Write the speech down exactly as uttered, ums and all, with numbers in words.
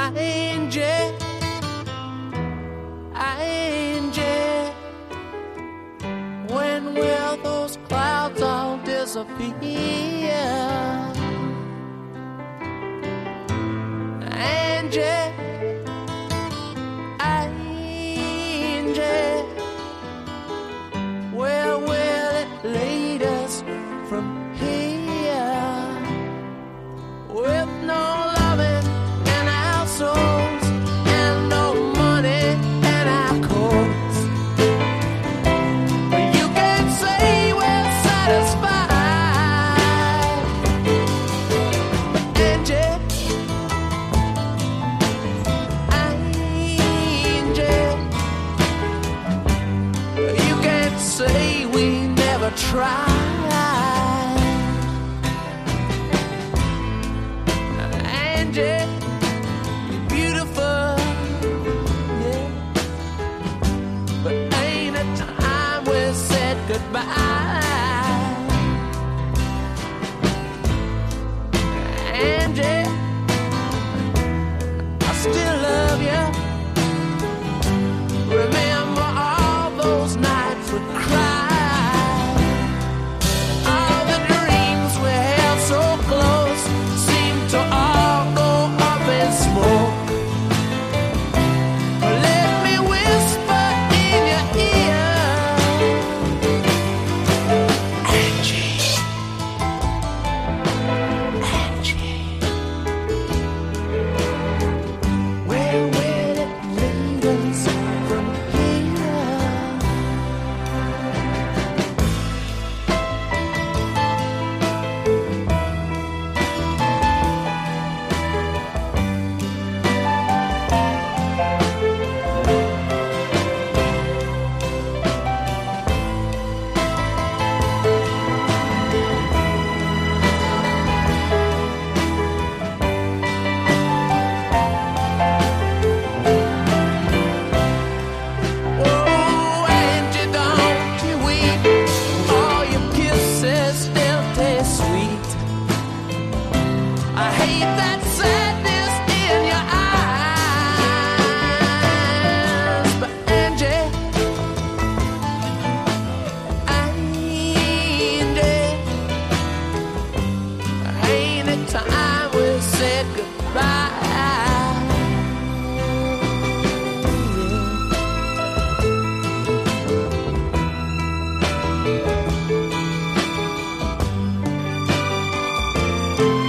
Angie, Angie, when will those clouds all disappear? Angie, Angie, where will it lead us from here? With no loving in our souls and no money in our coats, you can say we're satisfied. Angie, Angie, you can't say we never tried. Angie, you're beautiful, yeah, but ain't it time we said goodbye? Angie, I still love you. Remember all those nights we cried, all the dreams we held so close seemed to all go up in smoke. Let me whisper in your ear, Angie, Angie, where will it lead us from here? Oh, Angie, don't you weep. All your kisses still taste sweet. I hate that sadness in your eyes. But Angie, Angie, ain't it time we said goodbye? Yeah.